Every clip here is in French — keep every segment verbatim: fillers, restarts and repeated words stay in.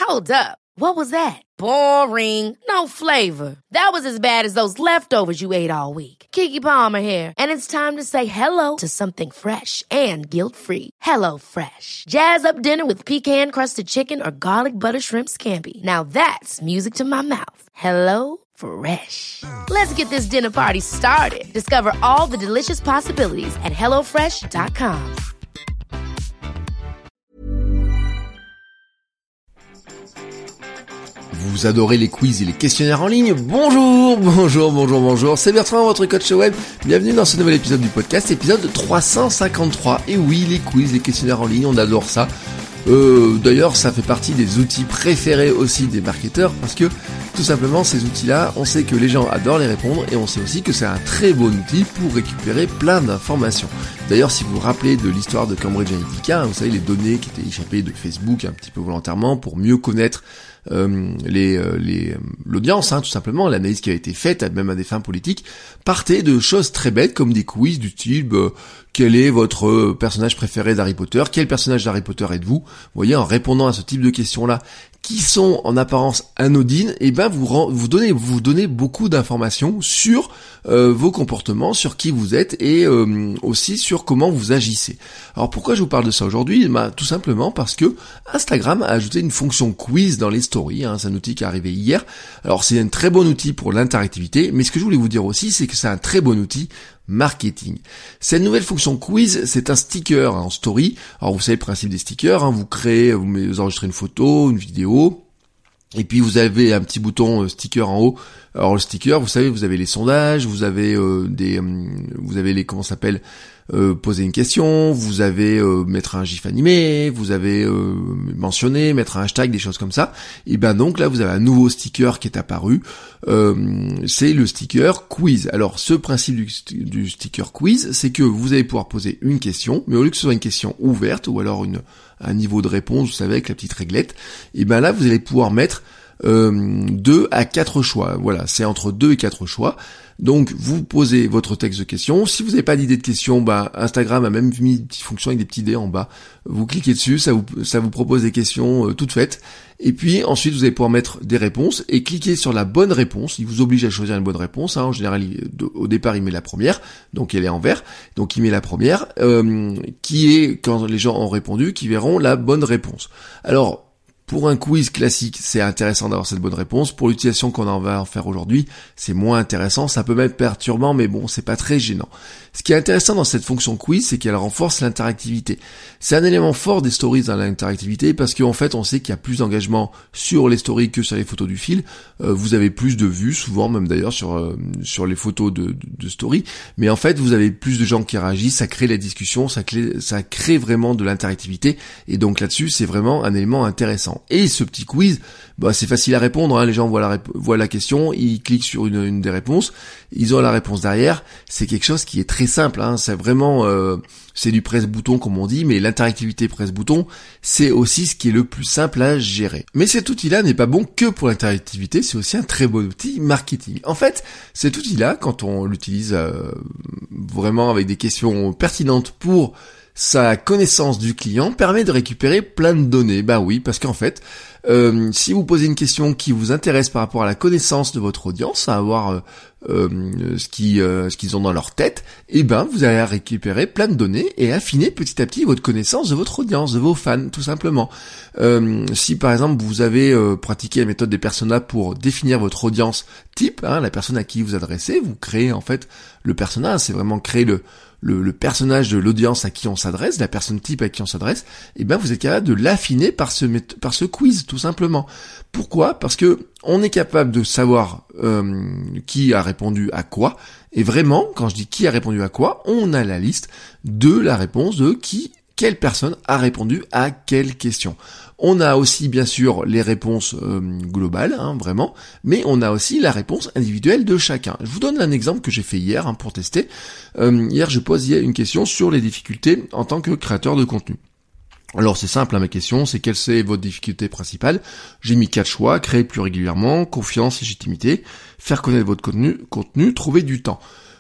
Hold up. What was that? Boring. No flavor. That was as bad as those leftovers you ate all week. Keke Palmer here, and it's time to say hello to something fresh and guilt-free. Hello Fresh. Jazz up dinner with pecan-crusted chicken or garlic butter shrimp scampi. Now that's music to my mouth. Hello Fresh. Let's get this dinner party started. Discover all the delicious possibilities at hello fresh dot com. Vous adorez les quiz et les questionnaires en ligne? Bonjour, bonjour, bonjour, bonjour, c'est Bertrand, votre coach web. Bienvenue dans ce nouvel épisode du podcast, épisode trois cent cinquante-trois. Et oui, les quiz, les questionnaires en ligne, on adore ça. Euh, d'ailleurs, ça fait partie des outils préférés aussi des marketeurs parce que, tout simplement, ces outils-là, on sait que les gens adorent les répondre et on sait aussi que c'est un très bon outil pour récupérer plein d'informations. D'ailleurs, si vous vous rappelez de l'histoire de Cambridge Analytica, vous savez, les données qui étaient échappées de Facebook un petit peu volontairement pour mieux connaître Euh, les, euh, les, euh, l'audience, hein, tout simplement, l'analyse qui a été faite, même à des fins politiques, partait de choses très bêtes comme des quiz du type euh, quel est votre euh, personnage préféré d'Harry Potter, quel personnage d'Harry Potter êtes-vous. Vous voyez, en répondant à ce type de questions-là, qui sont en apparence anodines, et ben vous vous donnez vous donnez beaucoup d'informations sur euh, vos comportements, sur qui vous êtes et euh, aussi sur comment vous agissez. Alors pourquoi je vous parle de ça aujourd'hui? Ben, tout simplement parce que Instagram a ajouté une fonction quiz dans les stories, hein, c'est un outil qui est arrivé hier. Alors c'est un très bon outil pour l'interactivité, mais ce que je voulais vous dire aussi, c'est que c'est un très bon outil marketing. Cette nouvelle fonction quiz, c'est un sticker en story. Alors vous savez le principe des stickers, hein, vous créez, vous, vous enregistrez une photo, une vidéo, et puis vous avez un petit bouton euh, sticker en haut. Alors le sticker, vous savez, vous avez les sondages, vous avez euh, des, euh, vous avez les comment ça s'appelle, euh, poser une question, vous avez euh, mettre un gif animé, vous avez euh, mentionné, mettre un hashtag, des choses comme ça. Et ben donc là vous avez un nouveau sticker qui est apparu. Euh, c'est le sticker quiz. Alors ce principe du, du sticker quiz, c'est que vous allez pouvoir poser une question, mais au lieu que ce soit une question ouverte ou alors une un niveau de réponse, vous savez, avec la petite réglette, et ben là vous allez pouvoir mettre euh, deux à quatre choix. Voilà, c'est entre deux et quatre choix. Donc vous posez votre texte de question. Si vous n'avez pas d'idée de question, bah Instagram a même mis une petite fonction avec des petits dés en bas. Vous cliquez dessus, ça vous ça vous propose des questions euh, toutes faites. Et puis ensuite vous allez pouvoir mettre des réponses et cliquer sur la bonne réponse. Il vous oblige à choisir une bonne réponse. Hein. En général, il, au départ, il met la première, donc elle est en vert. Donc il met la première, euh, qui est quand les gens ont répondu, qui verront la bonne réponse. Alors pour un quiz classique, c'est intéressant d'avoir cette bonne réponse. Pour l'utilisation qu'on en va en faire aujourd'hui, c'est moins intéressant. Ça peut même être perturbant, mais bon, c'est pas très gênant. Ce qui est intéressant dans cette fonction quiz, c'est qu'elle renforce l'interactivité. C'est un élément fort des stories dans l'interactivité parce qu'en fait, on sait qu'il y a plus d'engagement sur les stories que sur les photos du fil. Euh, vous avez plus de vues, souvent même d'ailleurs sur euh, sur les photos de, de, de story. Mais en fait, vous avez plus de gens qui réagissent, ça crée la discussion, ça crée, ça crée vraiment de l'interactivité. Et donc là-dessus, c'est vraiment un élément intéressant. Et ce petit quiz, bah c'est facile à répondre, hein. Les gens voient la, rép- voient la question, ils cliquent sur une, une des réponses, ils ont la réponse derrière. C'est quelque chose qui est très simple, hein. C'est vraiment, euh, c'est du presse-bouton comme on dit, mais l'interactivité presse-bouton, c'est aussi ce qui est le plus simple à gérer. Mais cet outil-là n'est pas bon que pour l'interactivité, c'est aussi un très bon outil marketing. En fait, cet outil-là, quand on l'utilise euh, vraiment avec des questions pertinentes pour sa connaissance du client, permet de récupérer plein de données. Ben oui, parce qu'en fait, euh, si vous posez une question qui vous intéresse par rapport à la connaissance de votre audience, à avoir euh, euh, ce qui, euh, ce qu'ils ont dans leur tête, et ben vous allez récupérer plein de données et affiner petit à petit votre connaissance de votre audience, de vos fans, tout simplement. Euh, si par exemple vous avez euh, pratiqué la méthode des personas pour définir votre audience type, hein, la personne à qui vous adressez, vous créez en fait le persona, c'est vraiment créer le Le, le personnage de l'audience à qui on s'adresse, la personne type à qui on s'adresse, et ben vous êtes capable de l'affiner par ce par ce quiz, tout simplement. Pourquoi ? Parce que on est capable de savoir euh, qui a répondu à quoi, et vraiment, quand je dis qui a répondu à quoi, on a la liste de la réponse de qui, quelle personne a répondu à quelle question. On a aussi bien sûr les réponses euh, globales, hein, vraiment, mais on a aussi la réponse individuelle de chacun. Je vous donne un exemple que j'ai fait hier hein, pour tester. Euh, hier, je posais une question sur les difficultés en tant que créateur de contenu. Alors c'est simple, hein, ma question, c'est quelle c'est votre difficulté principale. J'ai mis quatre choix: créer plus régulièrement, confiance, légitimité, faire connaître votre contenu, contenu, trouver du temps.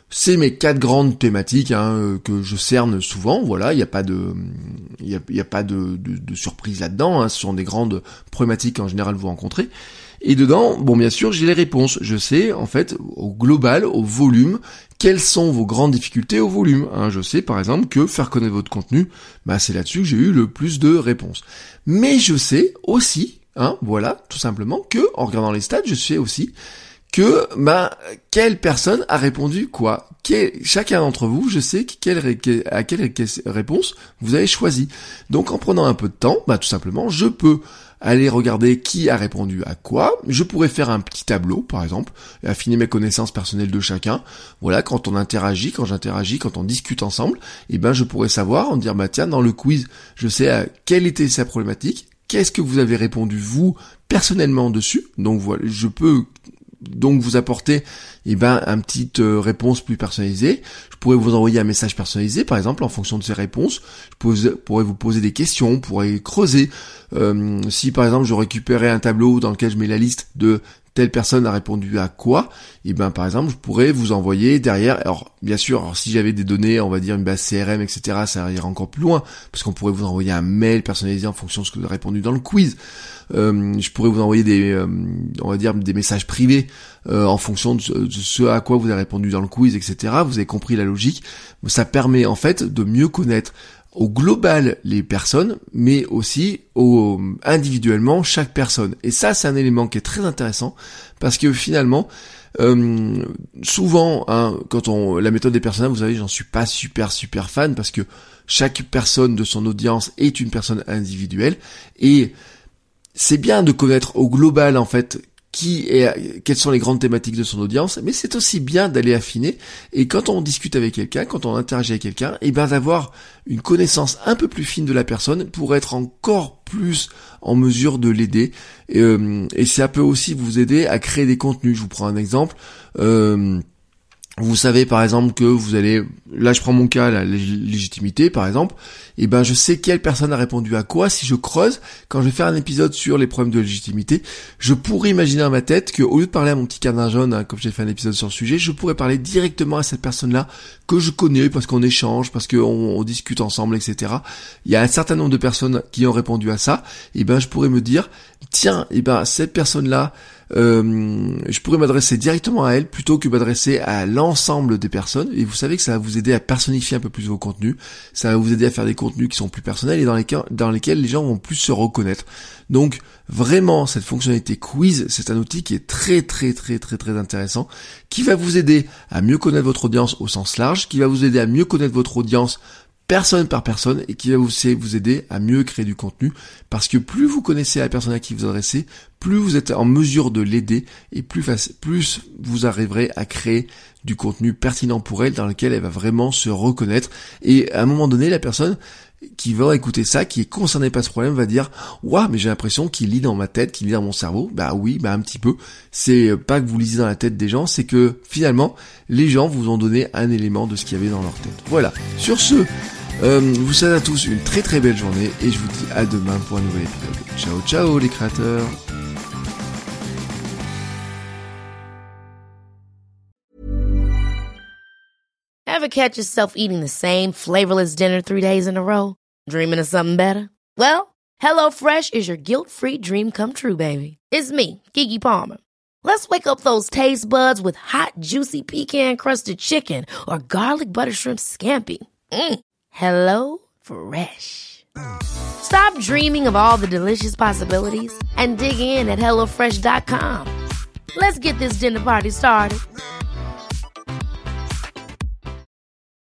C'est mes quatre grandes thématiques hein, que je cerne souvent. Voilà, il n'y a pas de, il y a, y a pas de, de, de surprise là-dedans. Hein. Ce sont des grandes problématiques qu'en général vous rencontrez. Et dedans, bon, bien sûr, j'ai les réponses. Je sais, en fait, au global, au volume, quelles sont vos grandes difficultés au volume. Hein. Je sais, par exemple, que faire connaître votre contenu, bah, c'est là-dessus que j'ai eu le plus de réponses. Mais je sais aussi, hein, voilà, tout simplement, que en regardant les stats, je sais aussi que bah quelle personne a répondu quoi. Quel, chacun d'entre vous, je sais quelle, à quelle réponse vous avez choisi. Donc en prenant un peu de temps, bah tout simplement, je peux aller regarder qui a répondu à quoi. Je pourrais faire un petit tableau, par exemple, et affiner mes connaissances personnelles de chacun. Voilà, quand on interagit, quand j'interagis, quand on discute ensemble, et ben je pourrais savoir, en dire bah tiens, dans le quiz, je sais à quelle était sa problématique, qu'est-ce que vous avez répondu vous personnellement dessus. Donc voilà, je peux donc vous apporter eh ben une petite euh, réponse plus personnalisée. Je pourrais vous envoyer un message personnalisé par exemple en fonction de ces réponses. Je pourrais, pourrais vous poser des questions, on pourrait creuser. Euh, si par exemple je récupérais un tableau dans lequel je mets la liste de telle personne a répondu à quoi, et ben par exemple je pourrais vous envoyer derrière, alors bien sûr, alors, si j'avais des données, on va dire une base C R M, et cetera, ça irait encore plus loin, parce qu'on pourrait vous envoyer un mail personnalisé en fonction de ce que vous avez répondu dans le quiz. Euh, je pourrais vous envoyer des, euh, on va dire des messages privés euh, en fonction de ce, de ce à quoi vous avez répondu dans le quiz, et cetera. Vous avez compris la logique. Ça permet en fait de mieux connaître au global les personnes, mais aussi au, individuellement chaque personne. Et ça, c'est un élément qui est très intéressant, parce que finalement, euh, souvent, hein, quand on la méthode des personnages, vous savez, j'en suis pas super super fan, parce que chaque personne de son audience est une personne individuelle, et c'est bien de connaître au global en fait qui est, quelles sont les grandes thématiques de son audience, mais c'est aussi bien d'aller affiner, et quand on discute avec quelqu'un, quand on interagit avec quelqu'un, et ben d'avoir une connaissance un peu plus fine de la personne pour être encore plus en mesure de l'aider, et, euh, et ça peut aussi vous aider à créer des contenus. Je vous prends un exemple, euh, vous savez par exemple que vous allez, là je prends mon cas, la légitimité par exemple, et ben je sais quelle personne a répondu à quoi. Si je creuse, quand je vais faire un épisode sur les problèmes de légitimité, je pourrais imaginer dans ma tête que au lieu de parler à mon petit canard jaune, hein, comme j'ai fait un épisode sur le sujet, je pourrais parler directement à cette personne-là que je connais parce qu'on échange, parce qu'on on discute ensemble, et cetera. Il y a un certain nombre de personnes qui ont répondu à ça, et ben je pourrais me dire, tiens, et ben cette personne-là, Euh, je pourrais m'adresser directement à elle plutôt que m'adresser à l'ensemble des personnes, et vous savez que ça va vous aider à personnifier un peu plus vos contenus, ça va vous aider à faire des contenus qui sont plus personnels et dans lesquels, dans lesquels les gens vont plus se reconnaître. Donc vraiment cette fonctionnalité quiz, c'est un outil qui est très très très très très intéressant, qui va vous aider à mieux connaître votre audience au sens large, qui va vous aider à mieux connaître votre audience personne par personne, et qui va vous, vous aider à mieux créer du contenu, parce que plus vous connaissez la personne à qui vous adressez, plus vous êtes en mesure de l'aider, et plus, face, plus vous arriverez à créer du contenu pertinent pour elle, dans lequel elle va vraiment se reconnaître, et à un moment donné, la personne qui va écouter ça, qui est concerné par ce problème, va dire « Ouah, mais j'ai l'impression qu'il lit dans ma tête, qu'il lit dans mon cerveau. » Bah oui, bah un petit peu. C'est pas que vous lisez dans la tête des gens, c'est que finalement, les gens vous ont donné un élément de ce qu'il y avait dans leur tête. Voilà. Sur ce, euh, vous souhaite à tous une très très belle journée, et je vous dis à demain pour un nouvel épisode. Ciao ciao les créateurs. Ever catch yourself eating the same flavorless dinner three days in a row? Dreaming of something better? Well, HelloFresh is your guilt-free dream come true, baby. It's me, Keke Palmer. Let's wake up those taste buds with hot, juicy pecan-crusted chicken or garlic butter shrimp scampi. Mm. Hello Fresh. Stop dreaming of all the delicious possibilities and dig in at hello fresh dot com. Let's get this dinner party started.